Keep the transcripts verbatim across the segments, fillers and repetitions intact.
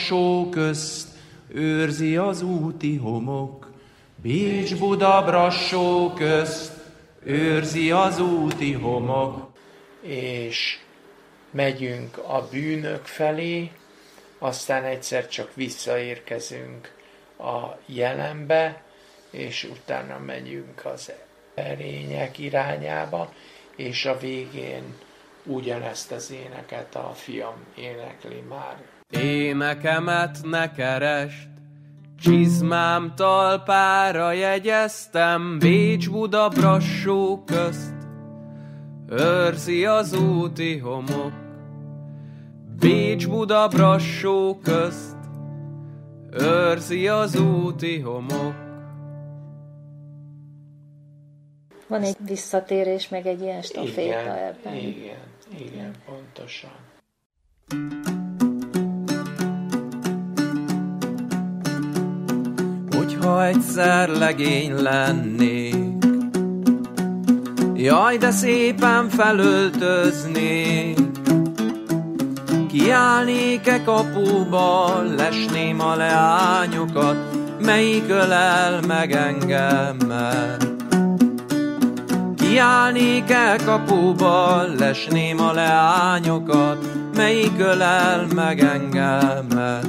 Brassó közt őrzi az úti homok. Bécs-Buda Brassó közt őrzi az úti homok. És megyünk a bűnök felé, aztán egyszer csak visszaérkezünk a jelenbe, és utána megyünk az erények irányába, és a végén ugyanezt az éneket a fiam énekli már. Énekemet ne kerest, csizmám talpára jegyeztem, Bécs-Buda Brassó közt őrzi az úti homok. Bécs-Buda Brassó közt őrzi az úti homok. Van egy visszatérés, meg egy ilyen staféta ebben. Igen, igen, pontosan. Hogyha egyszer legény lennék, jaj, de szépen felöltöznék, kiállnék-e kapuba, lesném a leányokat, melyik ölel meg engemet. Kiállnék-e kapuba, lesném a leányokat, melyik ölel meg engemet.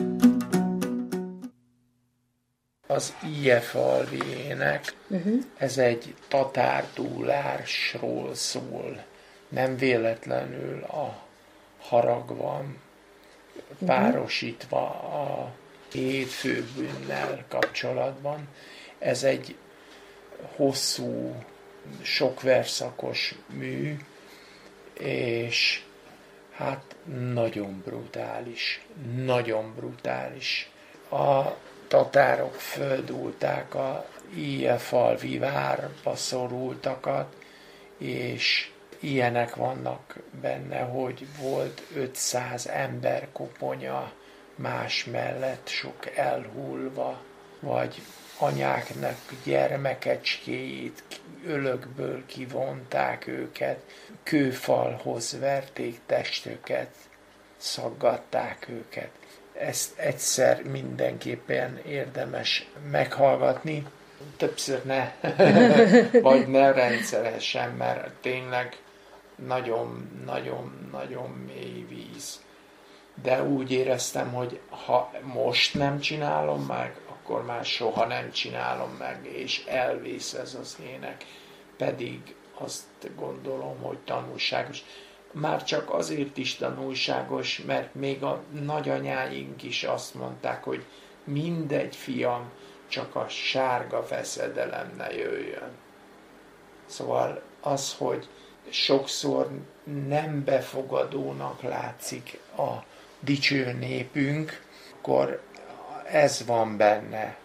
Az Ilyefalvi ének, uh-huh. ez egy tatártúlásról szól. Nem véletlenül a harag van párosítva a hét főbűnnel kapcsolatban. Ez egy hosszú, sok verszakos mű, és hát nagyon brutális, nagyon brutális. A tatárok földúlták a Ilyefalvi várba szorultakat, és ilyenek vannak benne, hogy volt ötszáz ember koponya más mellett, sok elhullva, vagy anyáknak gyermekecskéjét ölökből kivonták őket, kőfalhoz verték testüket, szaggatták őket. Ezt egyszer mindenképpen érdemes meghallgatni, többször ne, vagy ne rendszeresen, mert tényleg nagyon-nagyon-nagyon mély víz. De úgy éreztem, hogy ha most nem csinálom meg, akkor már soha nem csinálom meg, és elvész ez az ének. Pedig azt gondolom, hogy tanulságos. Már csak azért is tanulságos, mert még a nagyanyáink is azt mondták, hogy mindegy, fiam, csak a sárga veszedelem ne jöjjön. Szóval az, hogy sokszor nem befogadónak látszik a dicső népünk, akkor ez van benne.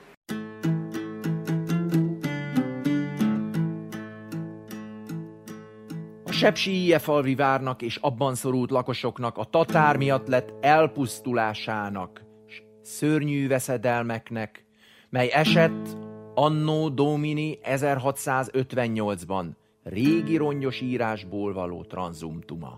A sepsi Ilyefalvi várnak és abban szorult lakosoknak a tatár miatt lett elpusztulásának, s szörnyű veszedelmeknek, mely esett anno domini ezerhatszázötvennyolcban régi rongyos írásból való tranzumtuma.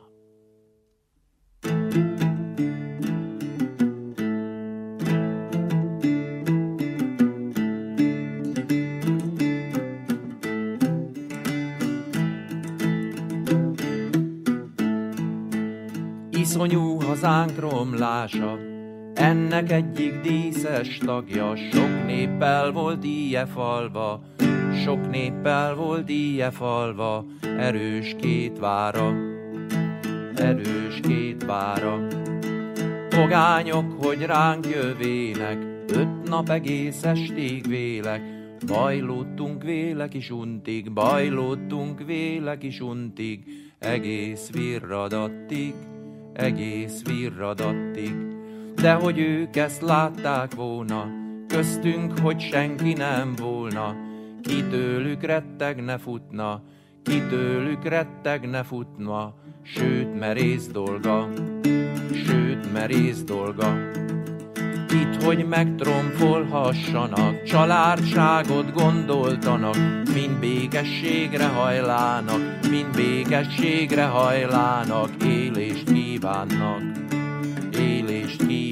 Iszonyú hazánk romlása, ennek egyik díszes tagja, sok néppel volt Ilyefalva, sok néppel volt Ilyefalva, erős két vára, erős két vára. Pogányok, hogy ránk jövének, öt nap egész estig vélek, bajlódtunk vélek is untig, bajlódtunk vélek is untig, egész virradattig, egész virradattig. De hogy ők ezt látták volna, köztünk, hogy senki nem volna, ki tőlük rettegne futna, ki tőlük rettegne futna, sőt merész dolga, sőt merész dolga. Itt, hogy megtromfolhassanak, családságot gondoltanak, mind békességre hajlának, mind békességre hajlának, élést kívánnak, élést kívánnak.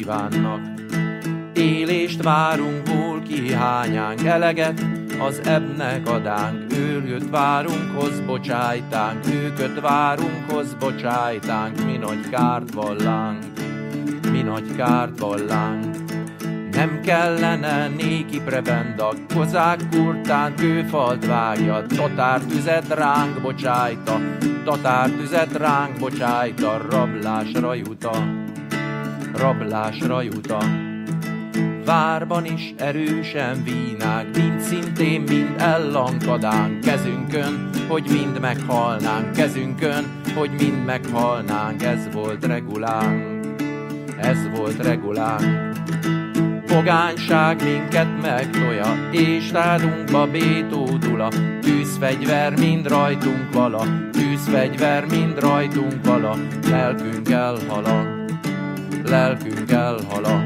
kívánnak. Élést várunk, hol kihányánk eleget, az ebnek adánk, őrjöt várunk, hoz bocsájtánk, őköt várunk, hoz bocsájtánk, mi nagy kárt vallánk, mi nagy kárt vallánk. Nem kellene néki prebendak, kozák kurtán kőfalt vágja, tatártüzet ránk bocsájta, tatártüzet ránk bocsájta, rablásra juta, rablásra juta. Várban is erősen vínák, mind szintén, mind ellankadánk, kezünkön, hogy mind meghalnánk, kezünkön, hogy mind meghalnánk, ez volt regulánk, ez volt regulánk. Pogányság minket megtolja, és rádunkba bétódula, tűzfegyver mind rajtunk vala, tűzfegyver mind rajtunk vala, lelkünk elhala, lelkünk elhala.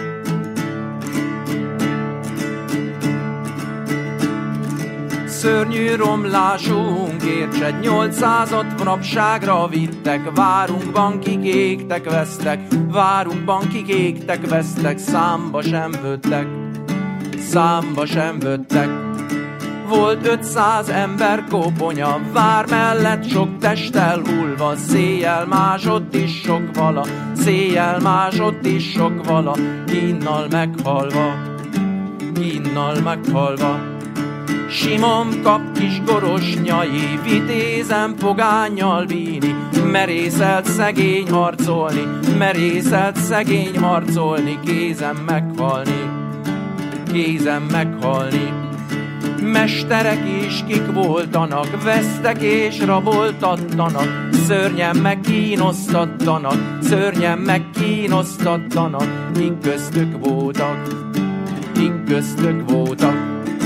Szörnyű romlásunk értsed, nyolcszázat rabságra vittek, várunkban kik égtek, vesztek, várunkban kik égtek, vesztek, számba sem vöttek, számba sem vöttek. Volt ötszáz ember koponya, vár mellett sok testtel hullva, széjjel másott is sok vala, széjjel másott is sok vala, kínnal meghalva, kínnal meghalva. Simon kap kis gorosnyai, vitézen pogánnyal víni, merészelt szegény harcolni, merészelt szegény harcolni, kézen meghalni, kézen meghalni. Mesterek is kik voltanak, vesztek és raboltattanak, szörnyen megkínosztattanak, szörnyen megkínosztattanak, kik köztük voltak, kik köztük voltak.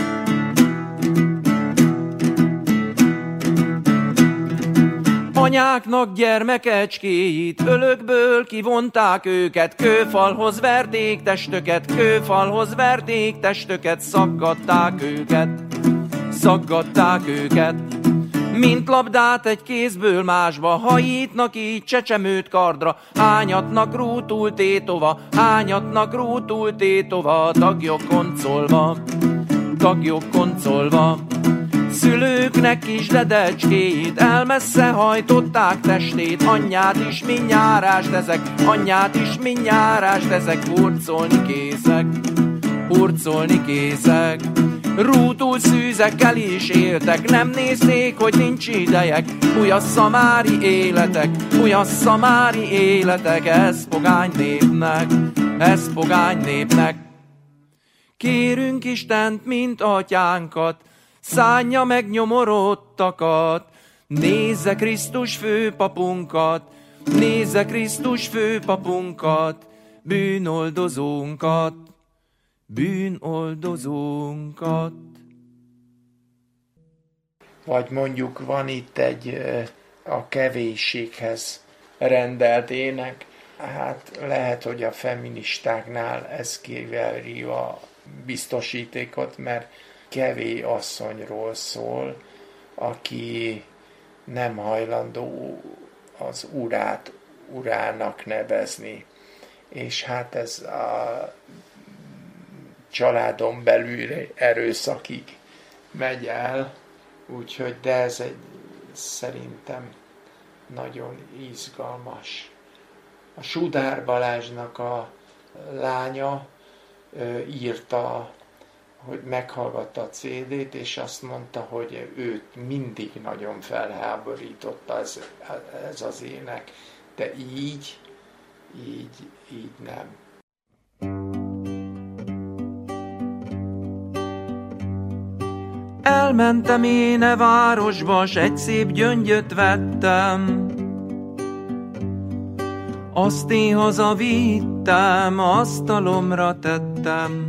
Anyáknak gyermekecskéit, ölökből kivonták őket, kőfalhoz verték testöket, kőfalhoz verték testöket, szaggatták őket, szaggatták őket. Mint labdát egy kézből másba, hajítnak így csecsemőt kardra, hányatnak rútul tétova, hányatnak rútul tétova, tagjok koncolva, tagjok koncolva. Szülőknek kis dedecskéit, elmessze hajtották testét, anyját is mindjárást ezek, anyját is mindjárást ezek, hurcolni készek, hurcolni készek. Rútul szűzekkel is éltek, nem nézték, hogy nincs idejek, ujassza mári életek, ujassza mári életek, ez pogány népnek, ez pogány népnek. Kérünk Istent, mint atyánkat, szánja meg nyomorodtakat, nézze Krisztus főpapunkat, nézze Krisztus főpapunkat, bűnoldozónkat, bűnoldozónkat. Vagy mondjuk van itt egy a kevésséghez rendelt ének, hát lehet, hogy a feministáknál ez kiveri a biztosítékot, mert kevés asszonyról szól, aki nem hajlandó az urát urának nevezni. És hát ez a családon belül erőszakig megy el, úgyhogy de ez egy szerintem nagyon izgalmas. A Sudár Balázsnak a lánya ö, írta, hogy meghallgatta a cé dét, és azt mondta, hogy őt mindig nagyon felháborította ez, ez az ének, de így, így, így nem. Elmentem én e városba, s egy szép gyöngyöt vettem, azt én hazavittem, asztalomra tettem.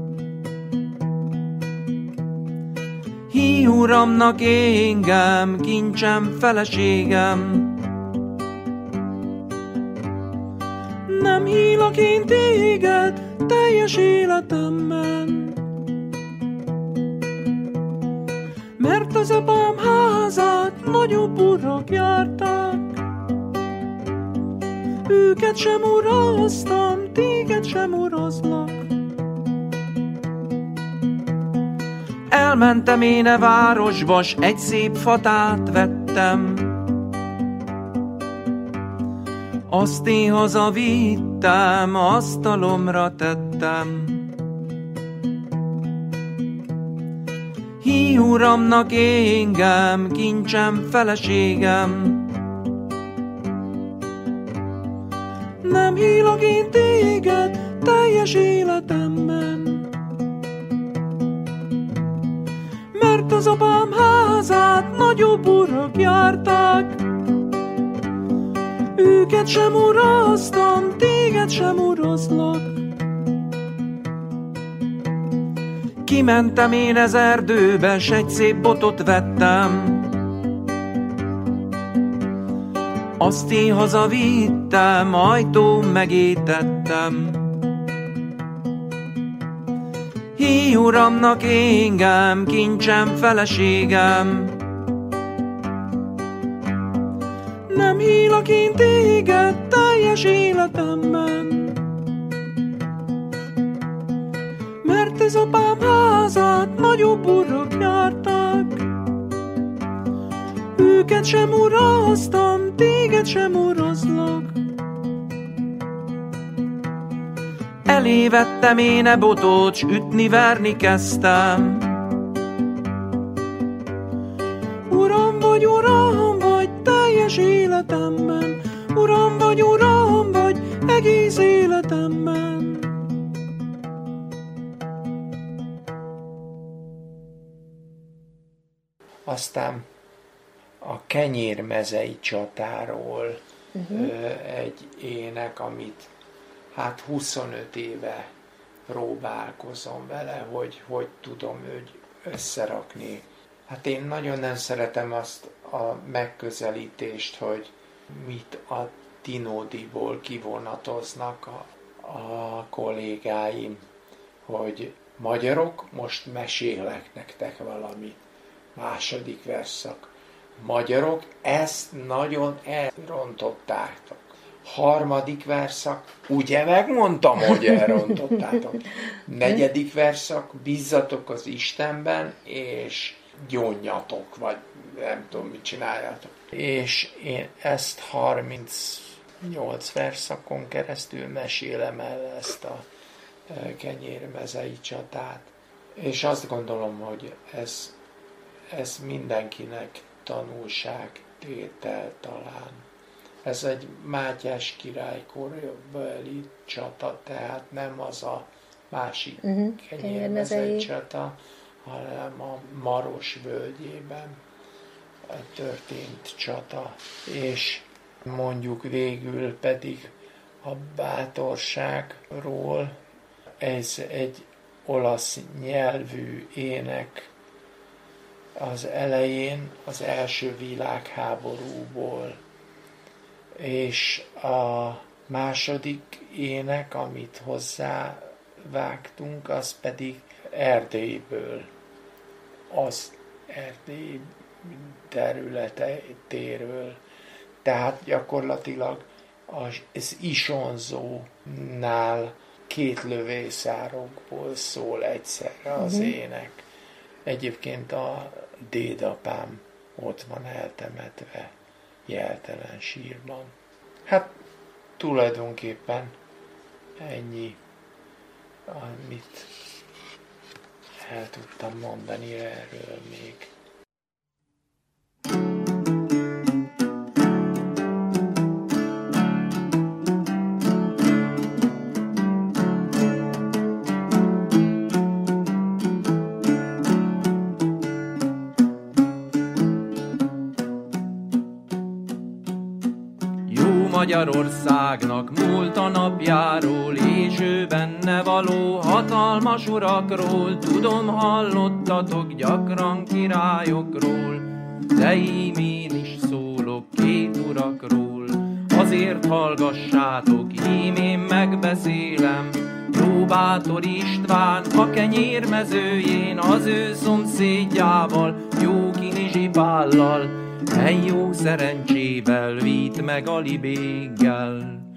Hí, uramnak engem, kincsem, feleségem, nem hívlak én téged teljes életemben, mert az apám házát nagyobb urak járták. őket sem urasztam, téged sem uraszlak. Elmentem én e városba, s egy szép fatát vettem, azt én hazavittem, asztalomra tettem. Hí, uramnak engem, kincsem, feleségem, nem hílak én téged teljes életemben, mert az apám házát nagyobb urak járták, őket sem urasztam, téged sem uraszlak. Kimentem én az erdőbe, s egy szép botot vettem, azt én hazavittem, ajtón megétettem. Hí, uramnak engem, kincsem, feleségem, nem hílak én téged teljes életemben, mert ez apám házát nagyobb urak járták, őket sem urasztam, téged sem uraszlak. Elévettem én e botot, s ütni-verni kezdtem. Uram vagy, uram vagy teljes életemben, uram vagy, uram vagy egész életemben. Aztán a kenyérmezei csatáról uh-huh. egy ének, amit hát huszonöt éve próbálkozom vele, hogy hogy tudom őt összerakni. Hát én nagyon nem szeretem azt a megközelítést, hogy mit a Tinódiból kivonatoznak a, a kollégáim, hogy magyarok, most mesélek nektek valamit. Második verszak. Magyarok, ezt nagyon elrontottátok. Harmadik verszak, ugye megmondtam, hogy elrontottátok. Negyedik verszak, bízzatok az Istenben, és gyónjatok, vagy nem tudom, mit csináljátok. És én ezt harmincnyolc verszakon keresztül mesélem el ezt a kenyérmezei csatát. És azt gondolom, hogy ez, ez mindenkinek tanulságtétel talán. Ez egy Mátyás király korabeli csata, tehát nem az a másik uh-huh. kenyérmezei csata, hanem a Maros völgyében történt csata. És mondjuk végül pedig a bátorságról, ez egy olasz nyelvű ének az elején, az első világháborúból. És a második ének, amit hozzávágtunk, az pedig Erdélyből, az Erdély területéről. Tehát gyakorlatilag az Isonzónál két lövészárokból szól egyszerre az uh-huh. ének. Egyébként a dédapám ott van eltemetve jeltelen sírban. Hát tulajdonképpen ennyi, amit el tudtam mondani erről még. Magyarországnak múlt a napjáról, és ő benne való hatalmas urakról. Tudom, hallottatok gyakran királyokról, de ím én is szólok két urakról. Azért hallgassátok, ím én megbeszélem. Jó bátor István a kenyérmezőjén, az ő szomszédjával, jó Kinizsi Pállal, mely jó szerencsével vít meg Alibéggel.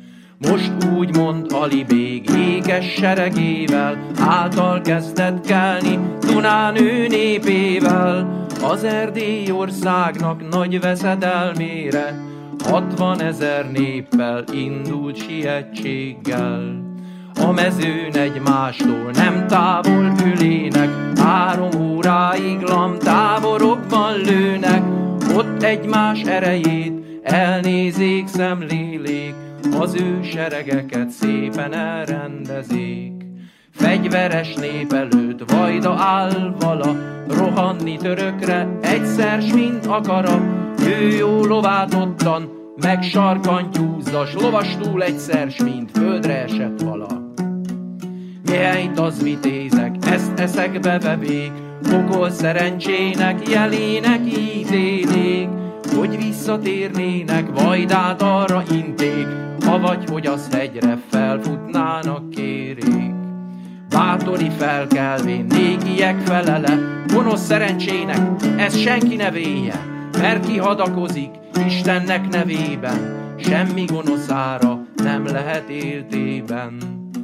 Most úgy mond Alibég ékes seregével, által kezdett kelni Dunán ő népével. Az Erdély országnak nagy veszedelmére hatvanezer néppel indult sietséggel. A mezőn egymástól nem távol ülének, három óráig lamtáborokban lőnek. Ott egymás erejét elnézik, szemlélik, az ő seregeket szépen elrendezik. Fegyveres nép előtt vajda áll vala, rohanni törökre egyszer s mint akara. Ő jó lovát ottan, meg sarkantyúzas, lovastul egyszer s mint földre esett vala. Mihelyt az vitézek, ezt eszekbe vevék, pokol szerencsének jelének ítélék, hogy visszatérnének, vajdát arra inték, avagy hogy az hegyre felfutnának kérék. Bátori felkelvén nékiek felele, gonosz szerencsének ez senki ne vélje, mert ki hadakozik Istennek nevében, semmi gonoszára nem lehet éltében.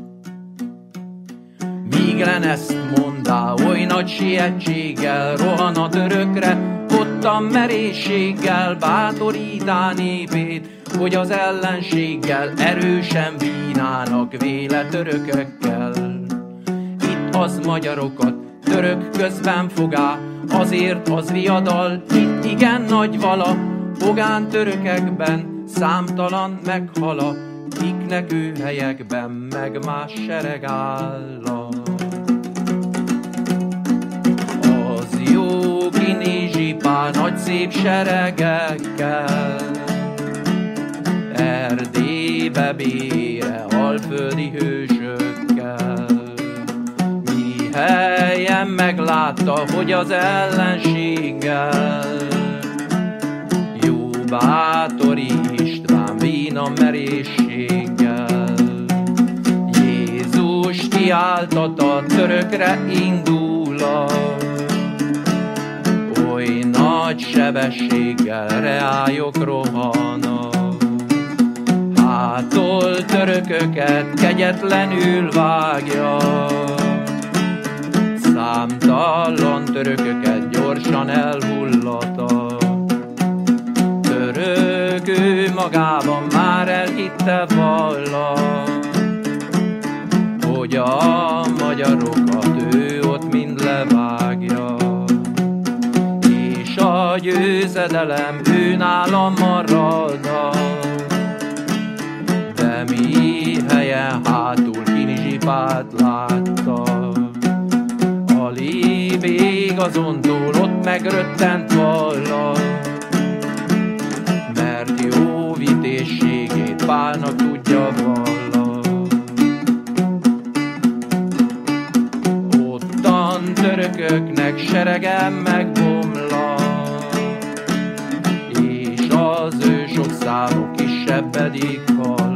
Míg len ezt mondá, oly nagy sietséggel rohan a törökre, ottan merészséggel bátorítá népét, hogy az ellenséggel erősen vínának véle törökökkel. Itt az magyarokat török közben fogá, azért az viadal itt igen nagy vala, pogán törökekben számtalan meghala, kiknek ő helyekben meg más sereg álla. Az jó Kinizsi Pál nagy szép seregekkel Erdélybe bére alföldi hősökkel, mihelyen meglátta, hogy az ellenséggel jó bátori István vína merészséggel Jézus kiáltata törökre indula, oly nagy sebességgel reályok rohanak. Hától törököket kegyetlenül vágja, számtalan törököket gyorsan elhullata. Török ő magában már elhitte valla, hogy a magyarokat ő ott mind levágja, és a győzedelem ő nálam maradna. De mi helyen hátul Kinizsi Pált látta, Alibég azontól ott megröttent valla, mert jó vitézségét Pálnak tudja valla. Ottan törököknek seregem megbomla, és az ő sok számok kisebbedik vala.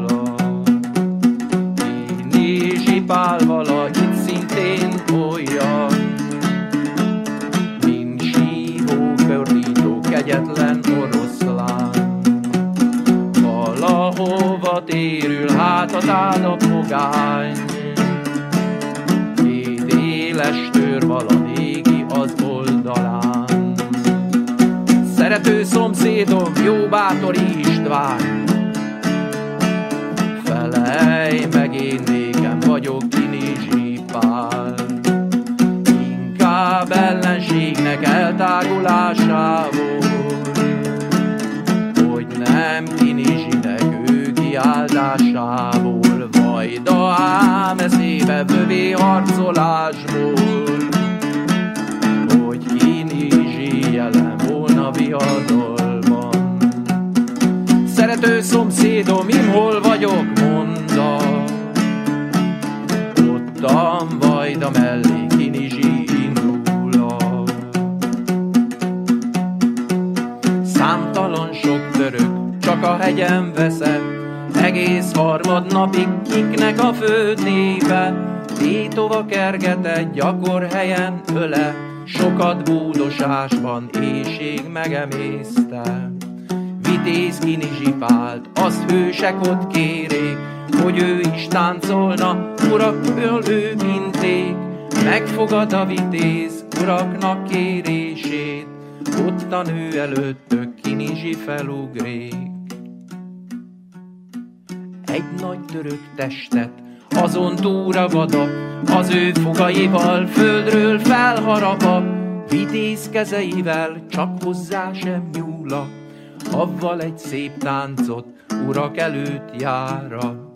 Kinizsi Pál vala itt szintén olyan, mint sívó fördító kegyetlen oroszlán. Valahova térül hát az állatpogány, két éles tör vala négi az oldalán. Szerető szomszédom, jó bátori István, felej meg én nékem vagyok Kinizsi Pál. Inkább ellenségnek eltágulásából, hogy nem Kinizsinek ő kiáltásából, vajda ám eszébe vövé harcolásból, hogy Kinizsi jelen volna viadalban. Szerető szomszédom, im hol vagyok, monda, ottan vajda mellé Kinizsi indula. Számtalan sok török csak a hegyen veszett, egész harmadnapig kiknek a föld népe, tétova kergetett gyakor helyen öle, sokat búdosásban éjség megemészte. Vitéz Kinizsi Pált, az hősek ott kérék, hogy ő is táncolna, urak, ő minték, megfogad a vitéz uraknak kérését, ottan ő előttök kinizsi felugrék. Egy nagy török testet, azon túragada, az ő fogaival földről felharapa, vitéz kezeivel csak hozzá sem nyúla, avval egy szép táncot urak előtt jára.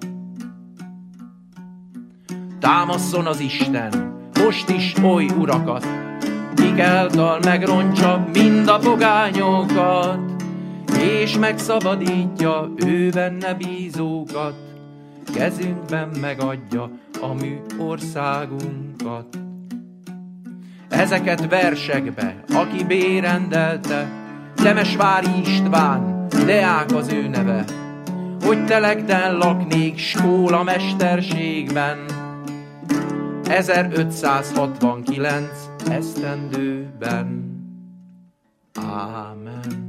Támasszon az Isten, most is oly urakat, kik által megrontsa mind a pogányokat, és megszabadítja ő benne bízókat, kezünkben megadja a mi országunkat. Ezeket versekbe, aki bérendelte, Temesvári István, Deák az ő neve, hogy Telegden laknék skóla mesterségben, ezerötszázhatvankilenc esztendőben. Ámen.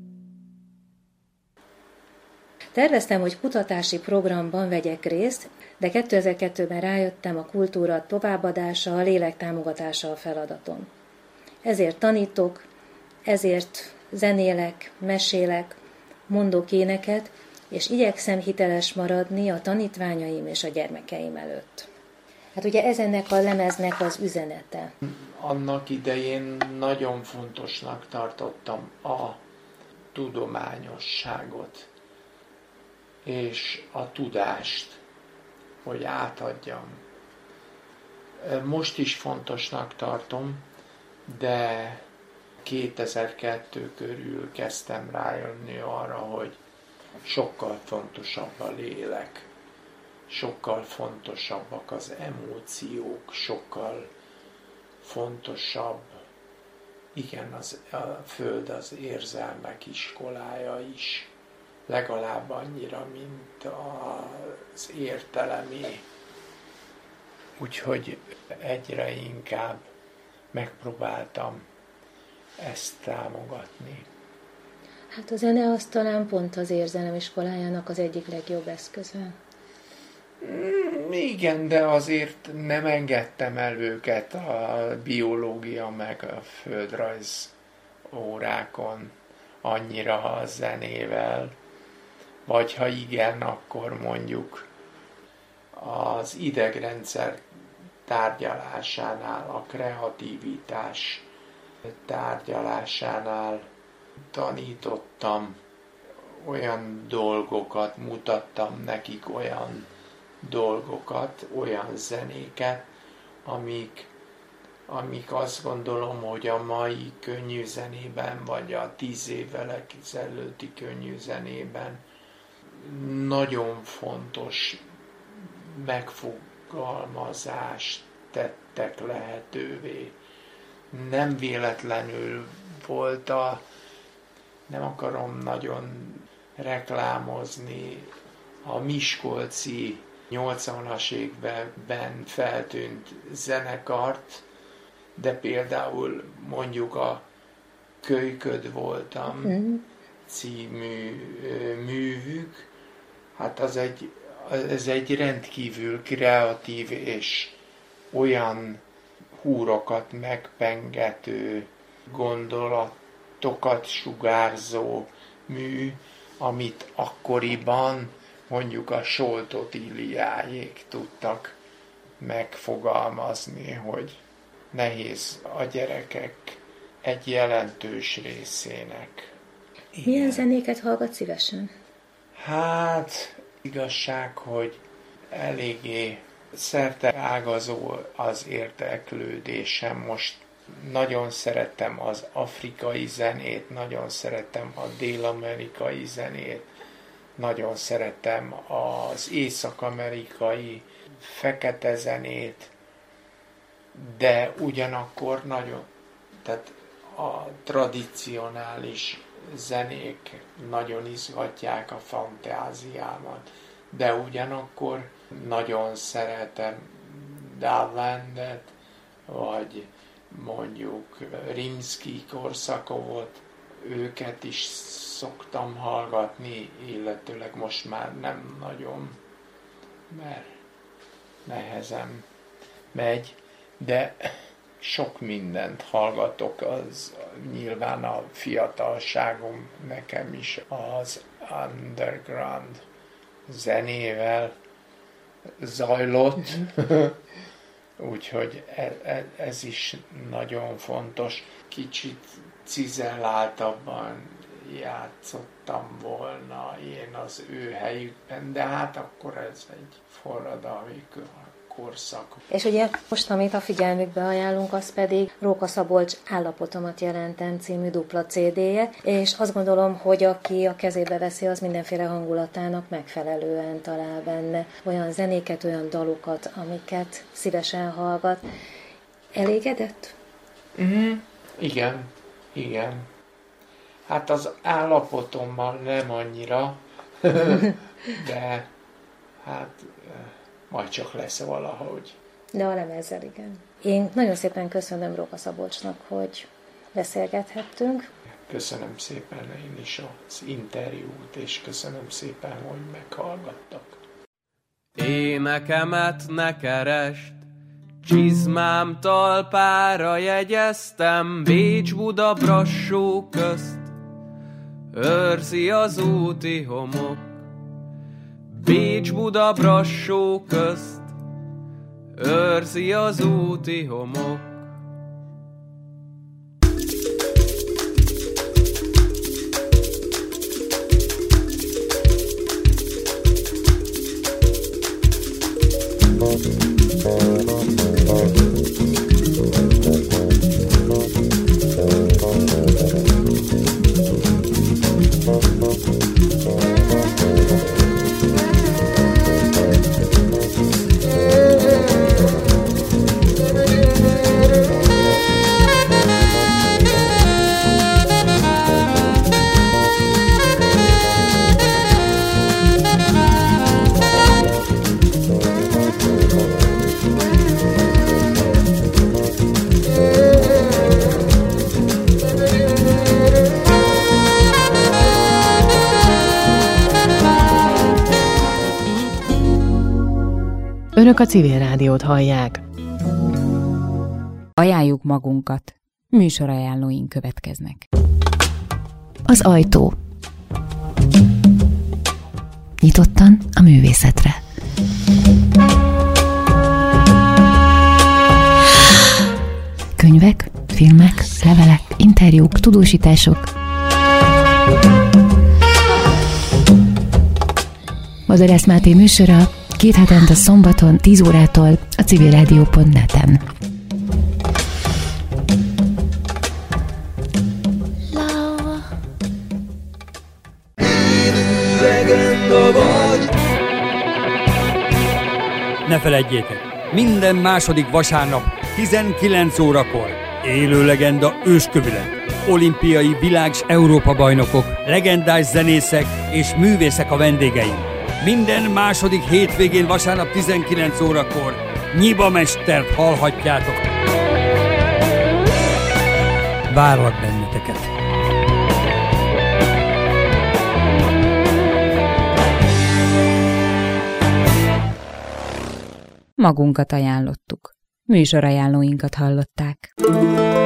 Terveztem, hogy kutatási programban vegyek részt, de kétezer-kettőben rájöttem, a kultúra továbbadása, a lélek támogatása a feladatom. Ezért tanítok, ezért zenélek, mesélek, mondok éneket, és igyekszem hiteles maradni a tanítványaim és a gyermekeim előtt. Hát ugye ez ennek a lemeznek az üzenete. Annak idején nagyon fontosnak tartottam a tudományosságot és a tudást, hogy átadjam. Most is fontosnak tartom, de kétezer-kettő körül kezdtem rájönni arra, hogy sokkal fontosabb a lélek, sokkal fontosabbak az emóciók, sokkal fontosabb, igen, az, a Föld az érzelmek iskolája is, legalább annyira, mint az értelemé. Úgyhogy egyre inkább megpróbáltam ezt támogatni. Hát a zene az talán pont az érzelem iskolájának az egyik legjobb eszköze. Mm, igen, de azért nem engedtem el őket a biológia meg a földrajz órákon annyira a zenével, vagy ha igen, akkor mondjuk az idegrendszer tárgyalásánál, a kreativitás tárgyalásánál tanítottam olyan dolgokat, mutattam nekik olyan dolgokat, olyan zenéket, amik, amik azt gondolom, hogy a mai könnyű zenében, vagy a tíz évvel ezelőtti könnyű zenében nagyon fontos megfogalmazást tettek lehetővé. Nem véletlenül volt a, nem akarom nagyon reklámozni, a miskolci nyolcvanas években feltűnt zenekart, de például mondjuk a Kölyköd voltam mm. című művük, hát az egy, ez egy rendkívül kreatív és olyan húrokat megpengető, gondolatokat sugárzó mű, amit akkoriban mondjuk a Soltot Illiájék tudtak megfogalmazni, hogy nehéz a gyerekek egy jelentős részének. Igen. Milyen zenéket hallgat szívesen? Hát, igazság, hogy eléggé szerte ágazó az érdeklődésem. Most nagyon szeretem az afrikai zenét, nagyon szeretem a dél-amerikai zenét, nagyon szeretem az észak-amerikai fekete zenét, de ugyanakkor nagyon, tehát a tradicionális zenék nagyon izgatják a fantáziámat, de ugyanakkor nagyon szeretem Dállandet, vagy mondjuk Rimszkij-Korsakovot, őket is szoktam hallgatni, illetőleg most már nem nagyon mert nehezen megy, de sok mindent hallgatok, az nyilván a fiatalságom nekem is az underground zenével zajlott, úgyhogy ez is nagyon fontos. Kicsit cizelláltabban játszottam volna én az ő helyükben, de hát akkor ez egy forradalmi korszak. És ugye most, amit a figyelmükbe ajánlunk, az pedig Róka Szabolcs Állapotomat jelentem című dupla cé dé-je, és azt gondolom, hogy aki a kezébe veszi, az mindenféle hangulatának megfelelően talál benne olyan zenéket, olyan dalokat, amiket szívesen hallgat. Elégedett? Mm-hmm. Igen, igen. Hát az állapotommal nem annyira, de hát majd csak lesz valahogy. De a lemezzel igen. Én nagyon szépen köszönöm Róka Szabolcsnak, hogy beszélgethettünk. Köszönöm szépen én is az interjút, és köszönöm szépen, hogy meghallgattak. Énekemet ne kerest, csizmám talpára jegyeztem, Bécs-Buda Brassó közt, őrzi az úti homok. Bécs-Buda Brassó közt, őrzi az úti homok. Önök a Civil Rádiót hallják. Ajánljuk magunkat. Műsorajánlóink következnek. Az ajtó. Nyitottan a művészetre. Könyvek, filmek, levelek, interjúk, tudósítások. Bozorász Máté műsora két hetente szombaton tíz órától a civilrádió pont net-en. Ne feledjétek, minden második vasárnap tizenkilenc órakor élő legenda őskövület, olimpiai világ- és Európa-bajnokok, legendás zenészek és művészek a vendégeink. Minden második hétvégén vasárnap tizenkilenc órakor Nyiba Mestert hallhatjátok. Várlak benneteket! Magunkat ajánlottuk. Műsorajánlóinkat hallották.